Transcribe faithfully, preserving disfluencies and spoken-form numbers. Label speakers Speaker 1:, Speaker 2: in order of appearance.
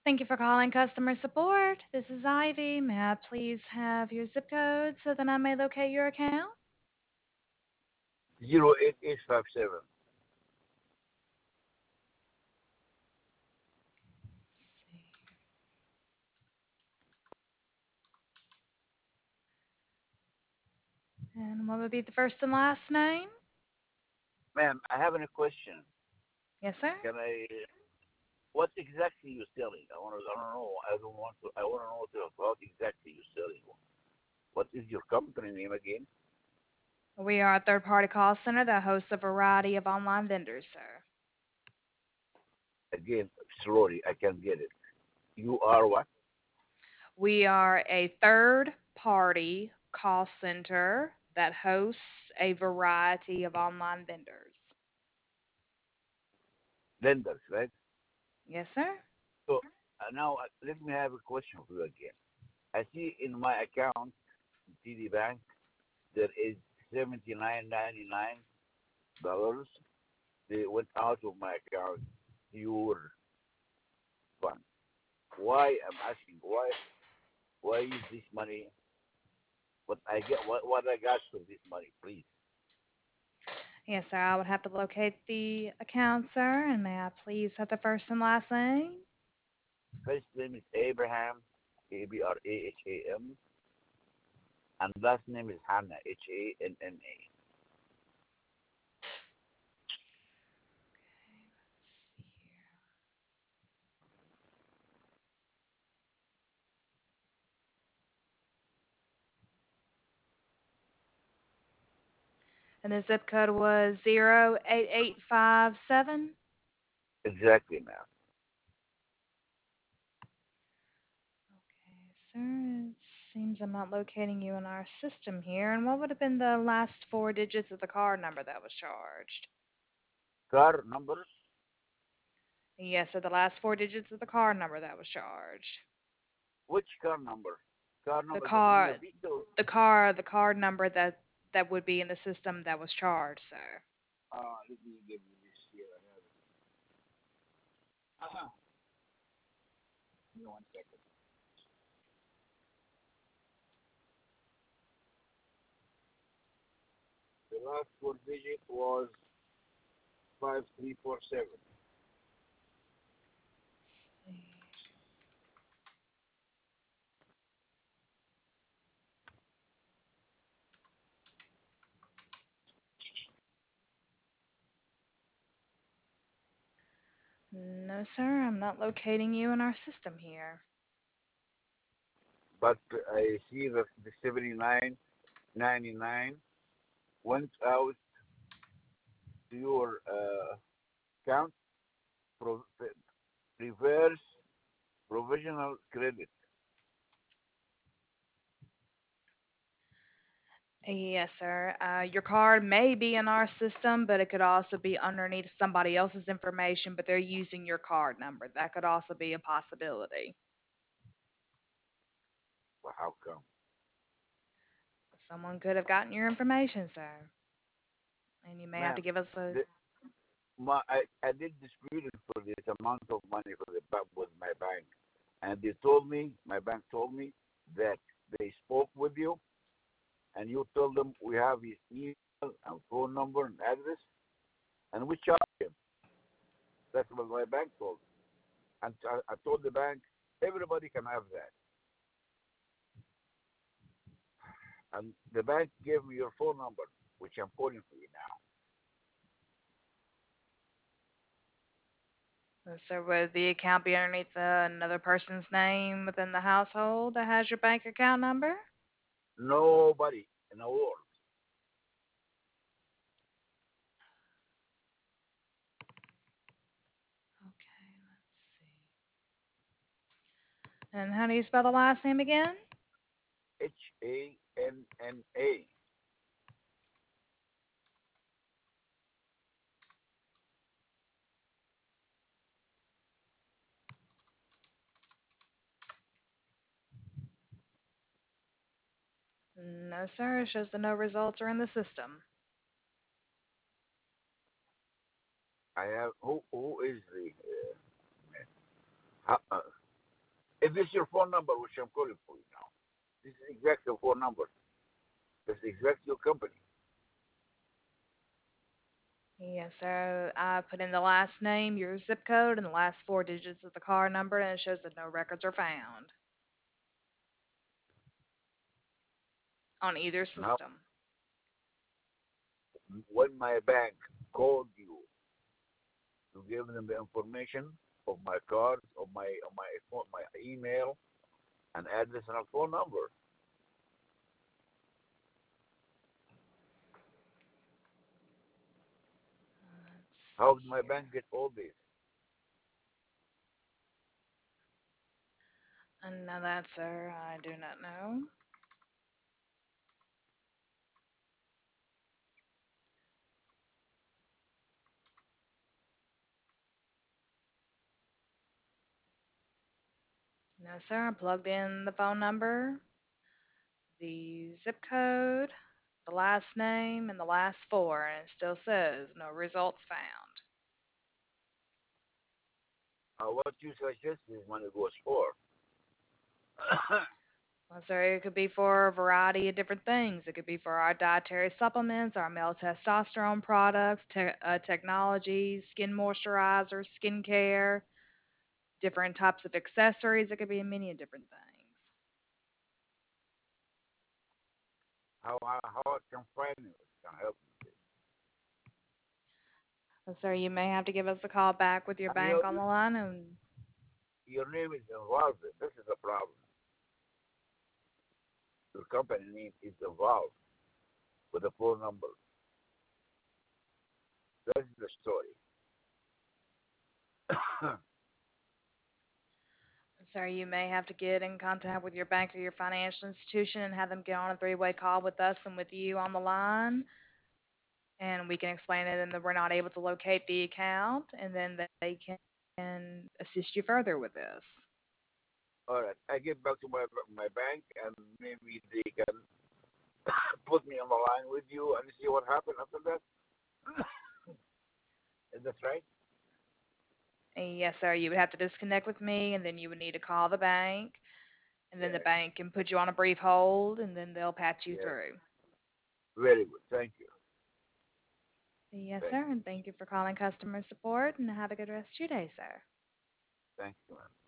Speaker 1: Thank you for calling customer support. This is Ivy. May I please have your zip code so that I may locate your account?
Speaker 2: Zero eight eight five seven.
Speaker 1: Let's see. And what would be the first and last name?
Speaker 2: Ma'am, I have a question.
Speaker 1: Yes, sir.
Speaker 2: Can I? What exactly you selling? I want to. I don't know. I don't want to. I want to know what, what exactly you selling. What is your company name again?
Speaker 1: We are a third party call center that hosts a variety of online vendors, sir.
Speaker 2: Again, slowly. I can get it. You are what?
Speaker 1: We are a third party call center that hosts a variety of online vendors.
Speaker 2: Lenders, right?
Speaker 1: Yes, sir.
Speaker 2: So uh, now uh, let me have a question for you again. I see in my account, T D Bank, there is seventy nine ninety nine dollars. They went out of my account. Your fund. Why I'm asking why why is this money what I get what what I got from this money, please.
Speaker 1: Yes, sir. I would have to locate the account, sir. And may I please have the first and last name?
Speaker 2: First name is Abraham, A B R A H A M, and last name is Hannah, H A N N A.
Speaker 1: Let's see here. And the zip code was zero eight eight five seven.
Speaker 2: Exactly, ma'am.
Speaker 1: Okay, sir. It seems I'm not locating you in our system here. And what would have been the last four digits of the card number that was charged?
Speaker 2: Car numbers?
Speaker 1: Yes, sir. The last four digits of the card number that was charged.
Speaker 2: Which car number? Car
Speaker 1: The
Speaker 2: number that can
Speaker 1: card,
Speaker 2: repeat those.
Speaker 1: the card, the card number that that would be in the system that was charged, sir.
Speaker 2: Uh, let me give you this here. I have it. Uh-huh. Give me one second. The last four digit was five three four seven.
Speaker 1: Let's see. No, sir. I'm not locating you in our system here.
Speaker 2: But I see that the seventy nine ninety nine went out to your uh, account, pro- reverse provisional credit.
Speaker 1: Yes, sir. Uh, your card may be in our system, but it could also be underneath somebody else's information, but they're using your card number. That could also be a possibility.
Speaker 2: Well, how come?
Speaker 1: Someone could have gotten your information, sir, and you may have to
Speaker 2: Ma'am,
Speaker 1: give us a.
Speaker 2: the, my, I, I did dispute it for this amount of money for the bank with my bank. And they told me, my bank told me that they spoke with you and you told them we have his email and phone number and address and we charge him. That's what my bank told me. And I, I told the bank, everybody can have that. And the bank gave me your phone number, which I'm calling for you now.
Speaker 1: So would the account be underneath uh, another person's name within the household that has your bank account number?
Speaker 2: Nobody in the world.
Speaker 1: Okay, let's see. And how do you spell the last name again?
Speaker 2: H A N N A.
Speaker 1: No, sir. It shows that no results are in the system.
Speaker 2: I have who who is the uh, uh, uh, this is your phone number, which I'm calling for you now. This is exactly your phone number. This is exactly your company.
Speaker 1: Yes, sir. I put in the last name, your zip code, and the last four digits of the car number, and it shows that no records are found on either
Speaker 2: Now,
Speaker 1: system.
Speaker 2: when my bank called you to give them the information of my cards, of my of my phone, my email, and address and a phone number,
Speaker 1: Let's
Speaker 2: how
Speaker 1: see
Speaker 2: did my
Speaker 1: here.
Speaker 2: bank get all this?
Speaker 1: And now that, sir, I do not know. No, sir. I plugged in the phone number, the zip code, the last name, and the last four, and it still says no results found.
Speaker 2: Uh, what you suggest this money goes for?
Speaker 1: Well, sir, it could be for a variety of different things. It could be for our dietary supplements, our male testosterone products, te- uh, technologies, skin moisturizers, skincare, different types of accessories. It could be many different things.
Speaker 2: how how how I can find you? Can help me?
Speaker 1: Well, sir, you may have to give us a call back with your
Speaker 2: And your
Speaker 1: bank on the line, and
Speaker 2: your name is involved. This is the problem. Your company name is involved with the phone number. That's the story.
Speaker 1: sir, you may have to get in contact with your bank or your financial institution and have them get on a three-way call with us and with you on the line, and we can explain it and that we're not able to locate the account, and then they can assist you further with this.
Speaker 2: All right, I get back to my my bank, and maybe they can put me on the line with you and see what happened after that. Is that right?
Speaker 1: Yes, sir, you would have to disconnect with me, and then you would need to call the bank, and then the
Speaker 2: Yes,
Speaker 1: bank can put you on a brief hold, and then they'll patch you
Speaker 2: yes.
Speaker 1: through.
Speaker 2: Very good. Thank you.
Speaker 1: Yes,
Speaker 2: Thank
Speaker 1: sir,
Speaker 2: you.
Speaker 1: and thank you for calling customer support, and have a good rest of your day, sir.
Speaker 2: Thank you, man.